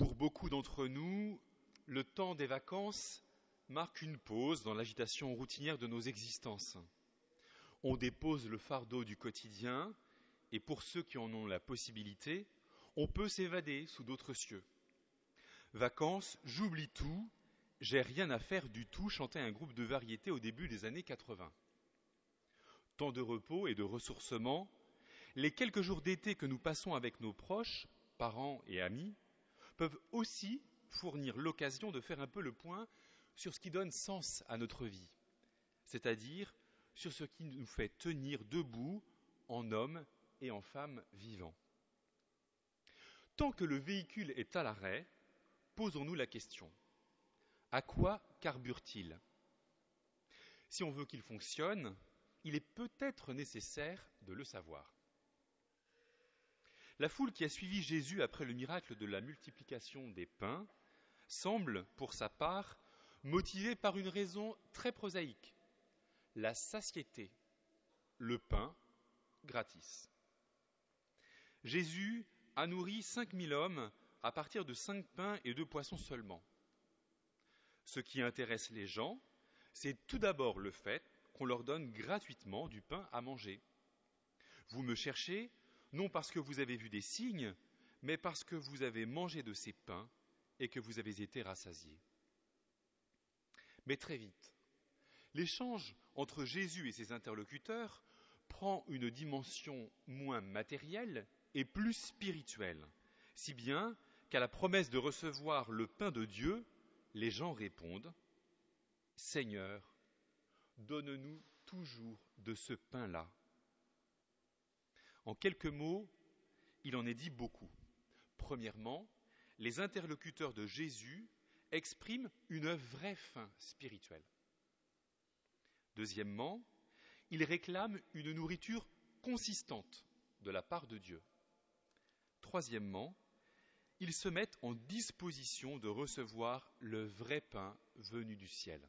Pour beaucoup d'entre nous, le temps des vacances marque une pause dans l'agitation routinière de nos existences. On dépose le fardeau du quotidien et pour ceux qui en ont la possibilité, on peut s'évader sous d'autres cieux. Vacances, j'oublie tout, j'ai rien à faire du tout, chantait un groupe de variété au début des années 80. Temps de repos et de ressourcement, les quelques jours d'été que nous passons avec nos proches, parents et amis, peuvent aussi fournir l'occasion de faire un peu le point sur ce qui donne sens à notre vie, c'est-à-dire sur ce qui nous fait tenir debout en hommes et en femmes vivants. Tant que le véhicule est à l'arrêt, posons-nous la question. À quoi carbure-t-il ? Si on veut qu'il fonctionne, il est peut-être nécessaire de le savoir. La foule qui a suivi Jésus après le miracle de la multiplication des pains semble, pour sa part, motivée par une raison très prosaïque, la satiété, le pain gratis. Jésus a nourri 5000 hommes à partir de 5 pains et 2 poissons seulement. Ce qui intéresse les gens, c'est tout d'abord le fait qu'on leur donne gratuitement du pain à manger. Vous me cherchez, non parce que vous avez vu des signes, mais parce que vous avez mangé de ces pains et que vous avez été rassasiés. Mais très vite, l'échange entre Jésus et ses interlocuteurs prend une dimension moins matérielle et plus spirituelle, si bien qu'à la promesse de recevoir le pain de Dieu, les gens répondent « Seigneur, donne-nous toujours de ce pain-là ». En quelques mots, il en est dit beaucoup. Premièrement, les interlocuteurs de Jésus expriment une vraie faim spirituelle. Deuxièmement, ils réclament une nourriture consistante de la part de Dieu. Troisièmement, ils se mettent en disposition de recevoir le vrai pain venu du ciel.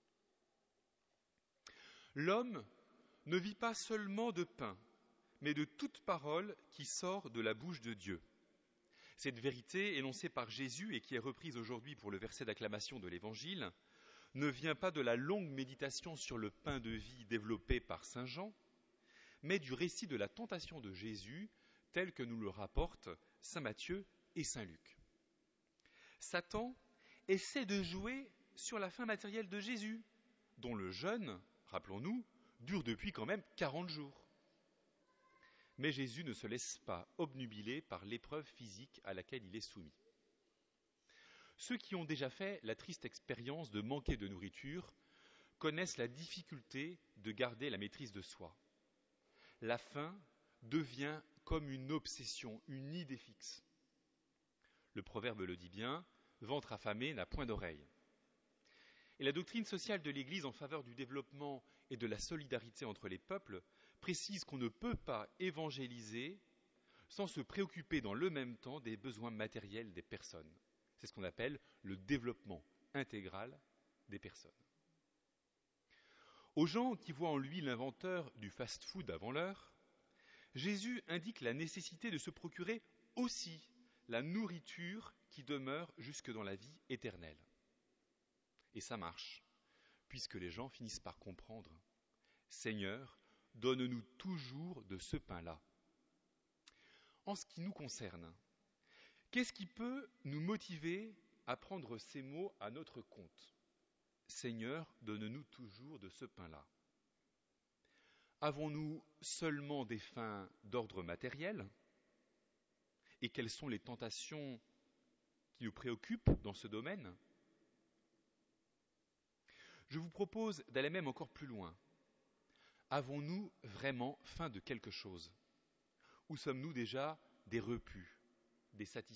L'homme ne vit pas seulement de pain, mais de toute parole qui sort de la bouche de Dieu. Cette vérité énoncée par Jésus et qui est reprise aujourd'hui pour le verset d'acclamation de l'Évangile ne vient pas de la longue méditation sur le pain de vie développée par saint Jean, mais du récit de la tentation de Jésus tel que nous le rapportent saint Matthieu et saint Luc. Satan essaie de jouer sur la faim matérielle de Jésus, dont le jeûne, rappelons-nous, dure depuis quand même 40 jours. Mais Jésus ne se laisse pas obnubiler par l'épreuve physique à laquelle il est soumis. Ceux qui ont déjà fait la triste expérience de manquer de nourriture connaissent la difficulté de garder la maîtrise de soi. La faim devient comme une obsession, une idée fixe. Le proverbe le dit bien, « Ventre affamé n'a point d'oreille ». Et la doctrine sociale de l'Église en faveur du développement et de la solidarité entre les peuples précise qu'on ne peut pas évangéliser sans se préoccuper dans le même temps des besoins matériels des personnes. C'est ce qu'on appelle le développement intégral des personnes. Aux gens qui voient en lui l'inventeur du fast-food avant l'heure, Jésus indique la nécessité de se procurer aussi la nourriture qui demeure jusque dans la vie éternelle. Et ça marche, puisque les gens finissent par comprendre « Seigneur, donne-nous toujours de ce pain-là ». En ce qui nous concerne, qu'est-ce qui peut nous motiver à prendre ces mots à notre compte ? « Seigneur, donne-nous toujours de ce pain-là ». Avons-nous seulement des fins d'ordre matériel ? Et quelles sont les tentations qui nous préoccupent dans ce domaine ? Je vous propose d'aller même encore plus loin. Avons-nous vraiment faim de quelque chose ? Ou sommes-nous déjà des repus, des satisfaits ?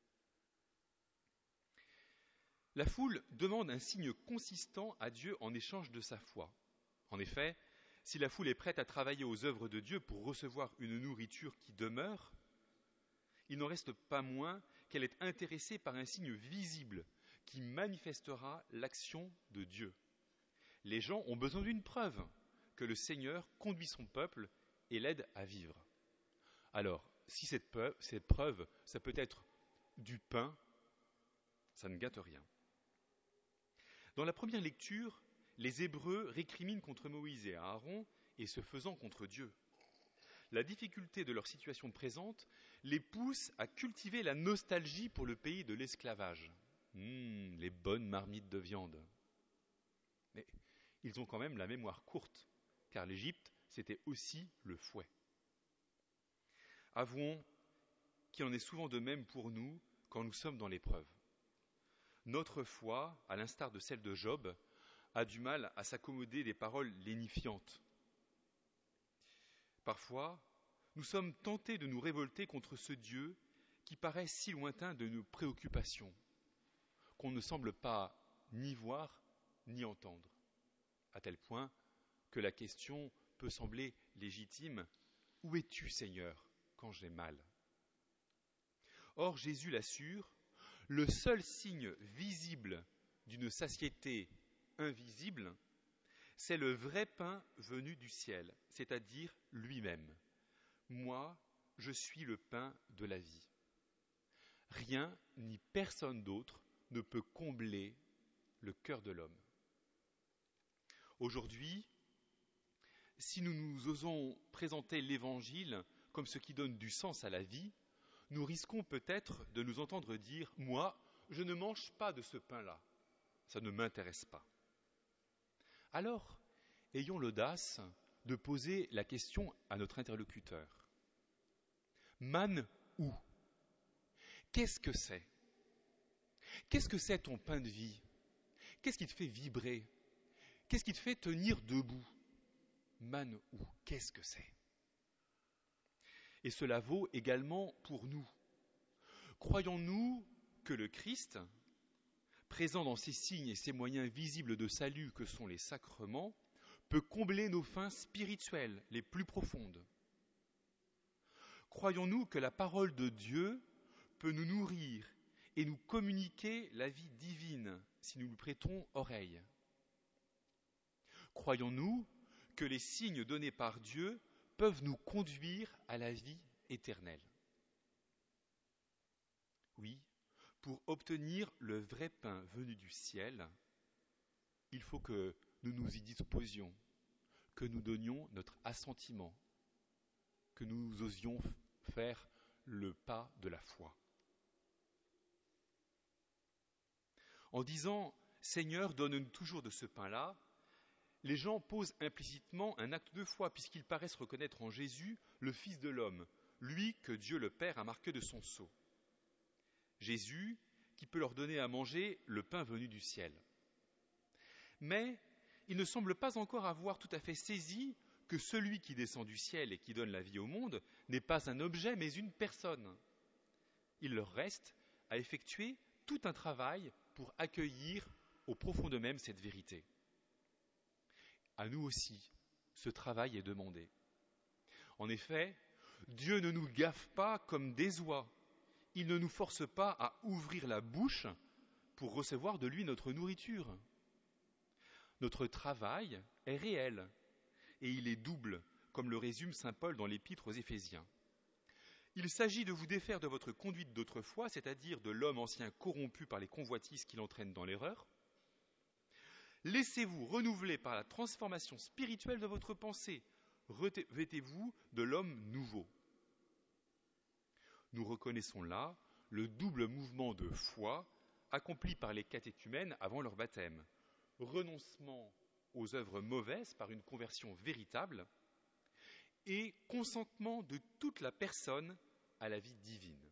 La foule demande un signe consistant à Dieu en échange de sa foi. En effet, si la foule est prête à travailler aux œuvres de Dieu pour recevoir une nourriture qui demeure, il n'en reste pas moins qu'elle est intéressée par un signe visible qui manifestera l'action de Dieu. Les gens ont besoin d'une preuve que le Seigneur conduit son peuple et l'aide à vivre. Alors, si cette preuve, ça peut être du pain Ça ne gâte rien. Dans la première lecture, les Hébreux récriminent contre Moïse et Aaron, et ce faisant contre Dieu. La difficulté de leur situation présente les pousse à cultiver la nostalgie pour le pays de l'esclavage. Les bonnes marmites de viande. Mais ils ont quand même la mémoire courte, car l'Égypte, c'était aussi le fouet. Avouons qu'il en est souvent de même pour nous quand nous sommes dans l'épreuve. Notre foi, à l'instar de celle de Job, a du mal à s'accommoder des paroles lénifiantes. Parfois, nous sommes tentés de nous révolter contre ce Dieu qui paraît si lointain de nos préoccupations, qu'on ne semble pas ni voir ni entendre, à tel point que la question peut sembler légitime. « Où es-tu, Seigneur, quand j'ai mal ?» Or, Jésus l'assure, le seul signe visible d'une satiété invisible, c'est le vrai pain venu du ciel, c'est-à-dire lui-même. Moi, je suis le pain de la vie. Rien ni personne d'autre ne peut combler le cœur de l'homme. Aujourd'hui, si nous osons présenter l'Évangile comme ce qui donne du sens à la vie, nous risquons peut-être de nous entendre dire « Moi, je ne mange pas de ce pain-là, ça ne m'intéresse pas ». Alors, ayons l'audace de poser la question à notre interlocuteur. Man où ? Qu'est-ce que c'est ? Qu'est-ce que c'est ton pain de vie ? Qu'est-ce qui te fait vibrer ? Qu'est-ce qui te fait tenir debout ? Man où ? Qu'est-ce que c'est ? Et cela vaut également pour nous. Croyons-nous que le Christ, présent dans ces signes et ces moyens visibles de salut que sont les sacrements, peut combler nos fins spirituelles les plus profondes ? Croyons-nous que la parole de Dieu peut nous nourrir et nous communiquer la vie divine si nous lui prêtons oreille ? Croyons-nous que les signes donnés par Dieu peuvent nous conduire à la vie éternelle ? Oui, pour obtenir le vrai pain venu du ciel, il faut que nous nous y disposions, que nous donnions notre assentiment, que nous osions faire le pas de la foi. En disant « Seigneur, donne-nous toujours de ce pain-là », les gens posent implicitement un acte de foi, puisqu'ils paraissent reconnaître en Jésus le Fils de l'homme, lui que Dieu le Père a marqué de son sceau. Jésus qui peut leur donner à manger le pain venu du ciel. Mais ils ne semblent pas encore avoir tout à fait saisi que celui qui descend du ciel et qui donne la vie au monde n'est pas un objet, mais une personne. Il leur reste à effectuer tout un travail pour accueillir au profond d'eux-mêmes cette vérité. À nous aussi, ce travail est demandé. En effet, Dieu ne nous gaffe pas comme des oies. Il ne nous force pas à ouvrir la bouche pour recevoir de lui notre nourriture. Notre travail est réel et il est double, comme le résume saint Paul dans l'épître aux Éphésiens. Il s'agit de vous défaire de votre conduite d'autrefois, c'est-à-dire de l'homme ancien corrompu par les convoitises qui l'entraînent dans l'erreur. Laissez-vous renouveler par la transformation spirituelle de votre pensée. Revêtez-vous de l'homme nouveau. Nous reconnaissons là le double mouvement de foi accompli par les catéchumènes avant leur baptême. Renoncement aux œuvres mauvaises par une conversion véritable et consentement de toute la personne à la vie divine.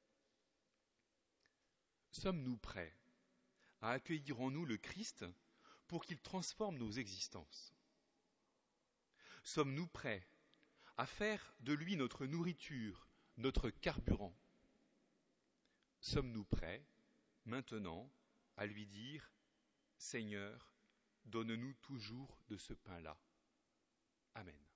Sommes-nous prêts à accueillir en nous le Christ pour qu'il transforme nos existences ? Sommes-nous prêts à faire de lui notre nourriture, notre carburant ? Sommes-nous prêts, maintenant, à lui dire « Seigneur, donne-nous toujours de ce pain-là ». Amen.